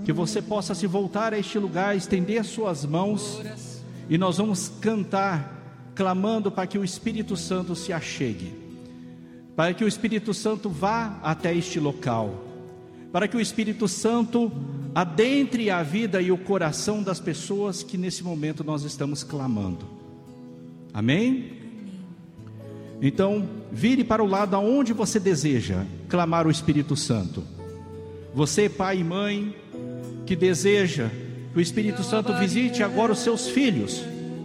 que você possa se voltar a este lugar, estender as suas mãos, e nós vamos cantar, clamando para que o Espírito Santo se achegue, para que o Espírito Santo vá até este local, para que o Espírito Santo adentre a vida e o coração das pessoas que nesse momento nós estamos clamando. Amém? Então, vire para o lado aonde você deseja clamar o Espírito Santo. Você, pai e mãe, que deseja que o Espírito Santo visite agora os seus filhos.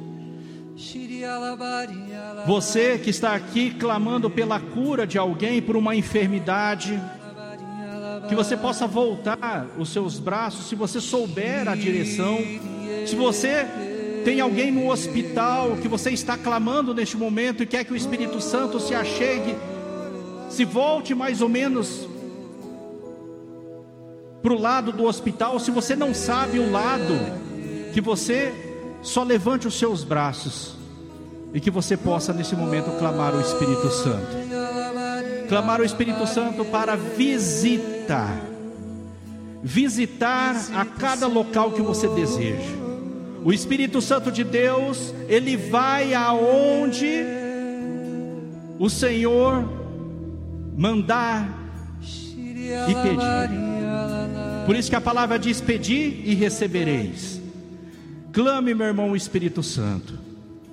Você que está aqui clamando pela cura de alguém, por uma enfermidade, que você possa voltar os seus braços, se você souber a direção. Se você tem alguém no hospital, que você está clamando neste momento e quer que o Espírito Santo se achegue, se volte mais ou menos para o lado do hospital. Se você não sabe o lado, que você só levante os seus braços, e que você possa nesse momento clamar o Espírito Santo. Clamar o Espírito Santo para visitar a cada local que você deseja. O Espírito Santo de Deus, ele vai aonde o Senhor mandar e pedir. Por isso que a palavra diz: pedi e recebereis. Clame, meu irmão, o Espírito Santo.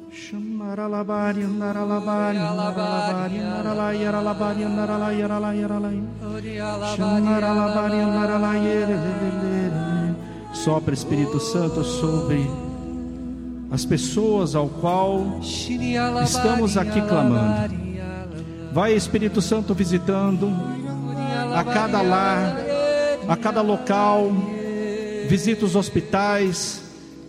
Sopra, Espírito Santo, sobre as pessoas ao qual estamos aqui clamando. Vai, Espírito Santo, visitando a cada lar, a cada local. Visita os hospitais,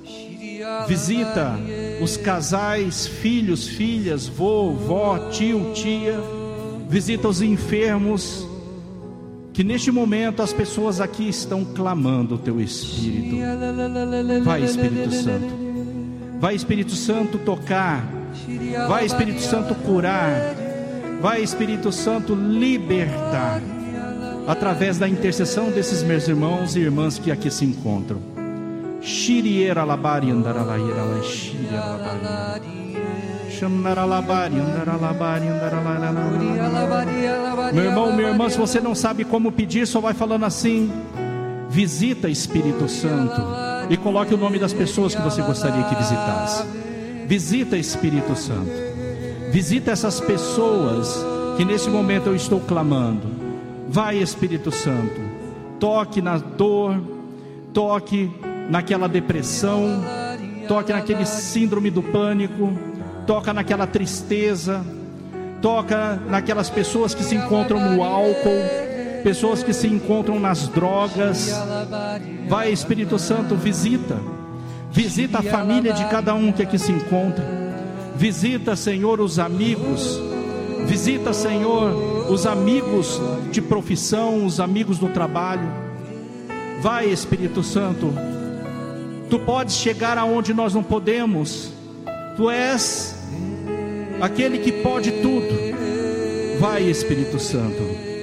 visita os casais, filhos, filhas, vô, vó, tio, tia. Visita os enfermos, que neste momento as pessoas aqui estão clamando o teu Espírito. Vai, Espírito Santo. Vai, Espírito Santo, tocar. Vai, Espírito Santo, curar. Vai, Espírito Santo, libertar, através da intercessão desses meus irmãos e irmãs que aqui se encontram. Shiriera labari andaralaira la shiriera labari chamnaralabari andaralabari andaralabari. Meu irmão, minha irmã, se você não sabe como pedir, só vai falando assim: visita, Espírito Santo, e coloque o nome das pessoas que você gostaria que visitasse. Visita, Espírito Santo. Visita essas pessoas que nesse momento eu estou clamando. Vai, Espírito Santo, toque na dor, toque naquela depressão, toque naquele síndrome do pânico, toca naquela tristeza, toca naquelas pessoas que se encontram no álcool, pessoas que se encontram nas drogas. Vai, Espírito Santo, visita a família de cada um que aqui se encontra. Visita, Senhor, os amigos. Visita, Senhor, os amigos de profissão, os amigos do trabalho. Vai, Espírito Santo. Tu podes chegar aonde nós não podemos. Tu és aquele que pode tudo. Vai, Espírito Santo.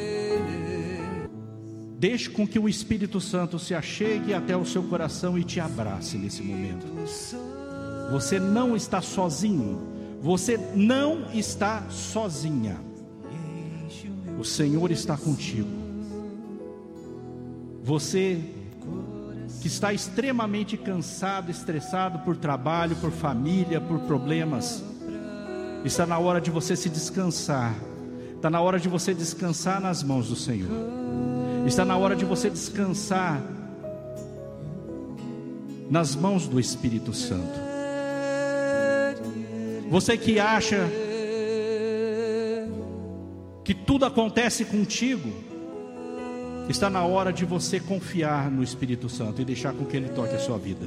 Deixe com que o Espírito Santo se achegue até o seu coração e te abrace nesse momento. Você não está sozinho. Você não está sozinha. O Senhor está contigo. Você que está extremamente cansado, estressado por trabalho, por família, por problemas, está na hora de você se descansar. Está na hora de você descansar nas mãos do Senhor. Está na hora de você descansar nas mãos do Espírito Santo. Você que acha que tudo acontece contigo, está na hora de você confiar no Espírito Santo e deixar com que Ele toque a sua vida.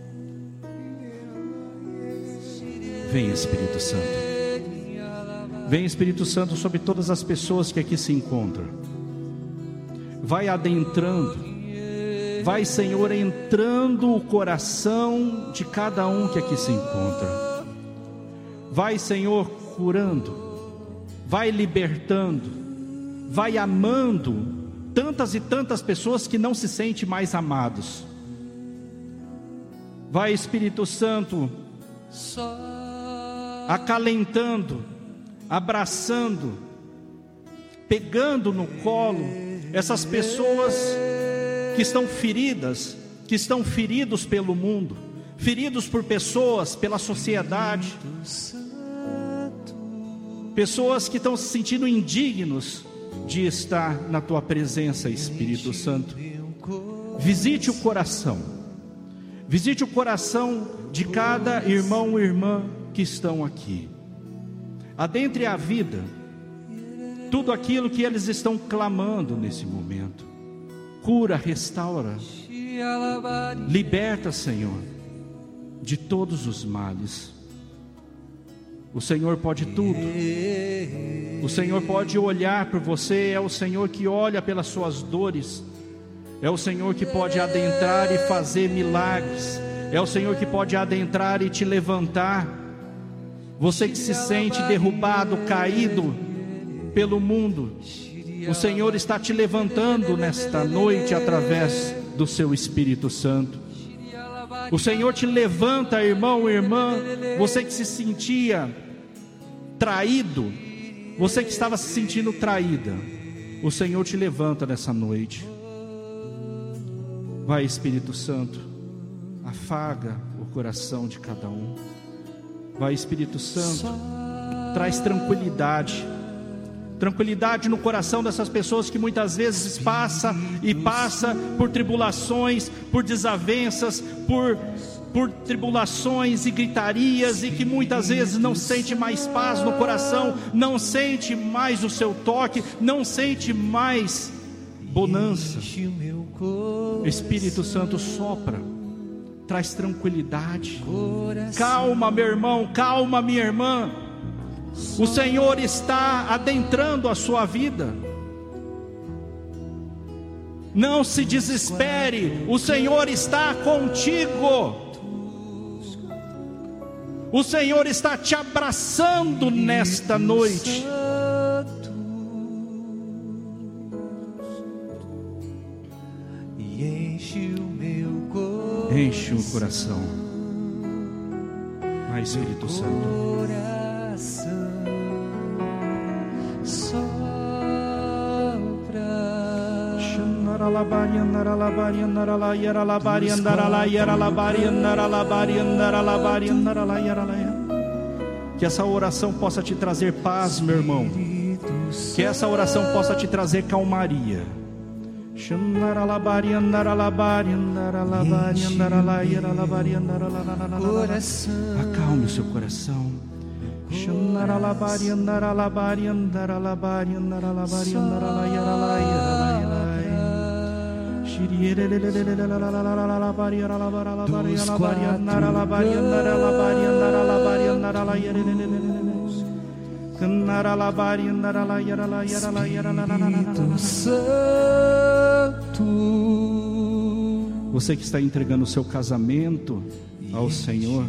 Vem, Espírito Santo. Vem, Espírito Santo, sobre todas as pessoas que aqui se encontram. Vai adentrando. Vai, Senhor, entrando o coração de cada um que aqui se encontra. Vai, Senhor, curando. Vai libertando. Vai amando tantas e tantas pessoas que não se sentem mais amados. Vai, Espírito Santo, acalentando, abraçando, pegando no colo essas pessoas que estão feridas, que estão feridos pelo mundo, feridos por pessoas, pela sociedade, pessoas que estão se sentindo indignos de estar na tua presença, Espírito Santo. Visite o coração de cada irmão e irmã que estão aqui. Adentre a vida, tudo aquilo que eles estão clamando nesse momento. Cura, restaura, liberta, Senhor, de todos os males. O Senhor pode tudo. O Senhor pode olhar por você. É o Senhor que olha pelas suas dores. É o Senhor que pode adentrar e fazer milagres. É o Senhor que pode adentrar e te levantar. Você que se sente derrubado, caído pelo mundo, o Senhor está te levantando nesta noite através do seu Espírito Santo. O Senhor te levanta, irmão e irmã. Você que se sentia traído, você que estava se sentindo traída, o Senhor te levanta nessa noite. Vai, Espírito Santo, afaga o coração de cada um. Vai, Espírito Santo, traz tranquilidade no coração dessas pessoas que muitas vezes passa por tribulações, por desavenças, por tribulações e gritarias, e que muitas vezes não sente mais paz no coração, não sente mais o seu toque, não sente mais bonança. Espírito Santo, sopra, traz tranquilidade. Calma, meu irmão, calma, minha irmã. O Senhor está adentrando a sua vida. Não se desespere, o Senhor está contigo. O Senhor está te abraçando nesta noite. Enche o coração. Vai, Espírito Santo. Que essa oração possa te trazer paz, meu irmão. Que essa oração possa te trazer calmaria. Acalme o seu coração. Você que está entregando o seu casamento ao Senhor,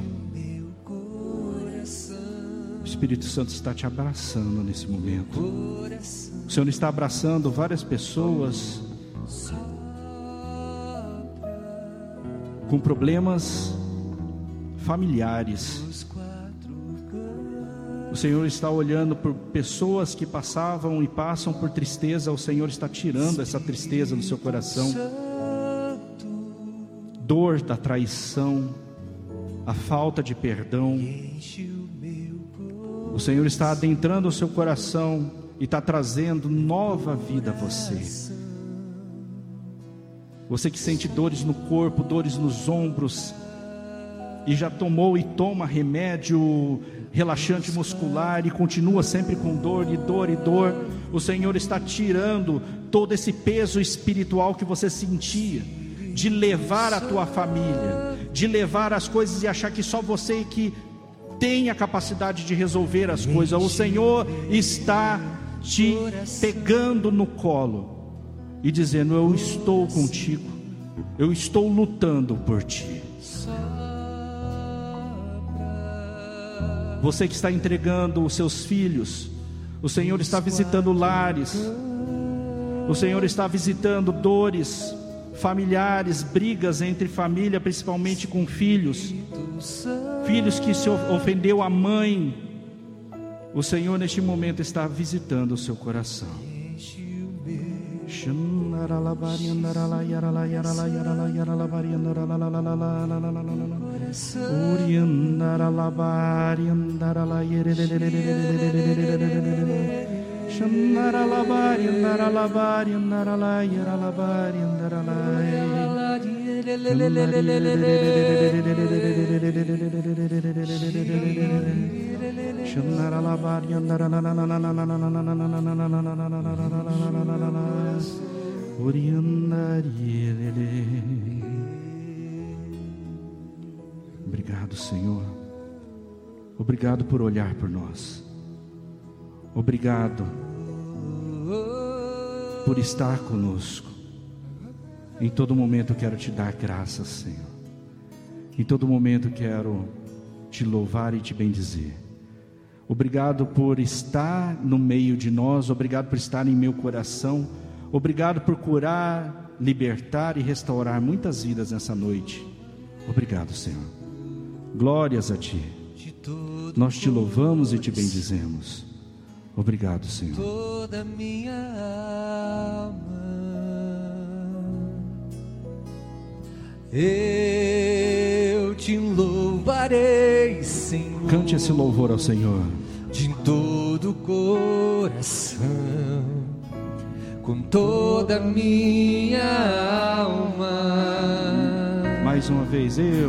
o Espírito Santo está te abraçando nesse momento. O Senhor está abraçando várias pessoas com problemas familiares. O Senhor está olhando por pessoas que passavam e passam por tristeza. O Senhor está tirando essa tristeza do seu coração. Dor da traição, a falta de perdão. O Senhor está adentrando o seu coração e está trazendo nova vida a você. Você que sente dores no corpo, dores nos ombros, e já tomou e toma remédio relaxante muscular e continua sempre com dor e dor e dor. O Senhor está tirando todo esse peso espiritual que você sentia, de levar a tua família, de levar as coisas e achar que só você que tem a capacidade de resolver as coisas. O Senhor está te pegando no colo e dizendo: eu estou contigo, eu estou lutando por ti. Você que está entregando os seus filhos, o Senhor está visitando lares. O Senhor está visitando dores familiares, brigas entre família, principalmente com filhos. Filhos que se ofendeu a mãe. O Senhor neste momento está visitando o seu coração. Obrigado, Senhor. Obrigado por olhar por nós. Obrigado por estar conosco. Em todo momento quero te dar graças, Senhor. Em todo momento quero te louvar e te bendizer. Obrigado por estar no meio de nós. Obrigado por estar em meu coração. Obrigado por curar, libertar e restaurar muitas vidas nessa noite. Obrigado, Senhor. Glórias a Ti. Nós te louvamos e te bendizemos. Obrigado, Senhor. Toda minha alma, eu te louvarei, Senhor. Cante esse louvor ao Senhor. De todo o coração, com toda a minha alma. Mais uma vez, eu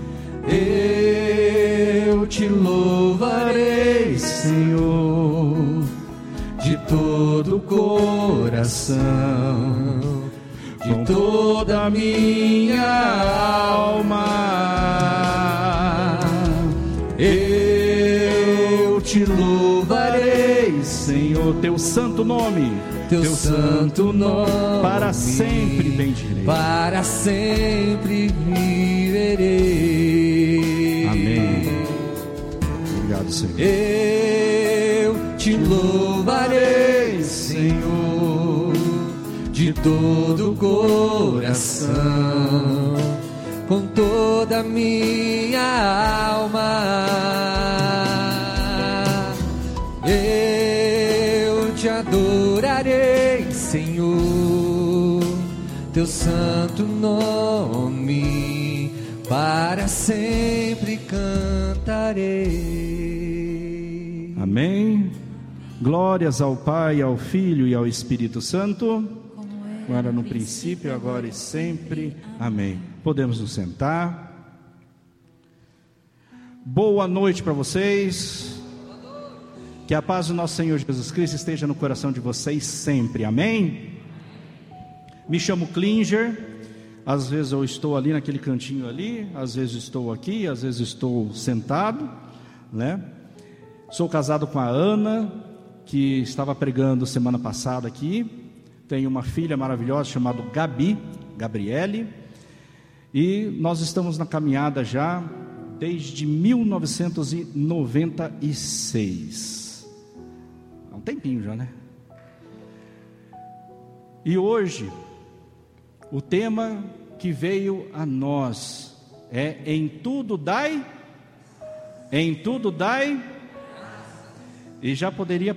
te louvarei, Senhor, de todo o coração, de toda a minha alma. Eu te louvarei, Senhor, teu santo nome, teu santo nome, para sempre bendirei, para sempre viverei. Amém. Obrigado, Senhor. Eu te louvarei, Senhor, de todo o coração, com toda a minha alma. Eu te adorarei, Senhor, teu santo nome, para sempre cantarei. Amém. Glórias ao Pai, ao Filho e ao Espírito Santo, agora no princípio, agora e sempre. Amém. Podemos nos sentar. Boa noite para vocês. Que a paz do nosso Senhor Jesus Cristo esteja no coração de vocês sempre. Amém. Me chamo Klinger. Às vezes eu estou ali naquele cantinho ali, às vezes estou aqui, às vezes estou sentado, né? Sou casado com a Ana, que estava pregando semana passada aqui. Tenho uma filha maravilhosa chamada Gabriele, e nós estamos na caminhada já desde 1996. Há um tempinho já, né? E hoje o tema que veio a nós é: em tudo dai, e já poderia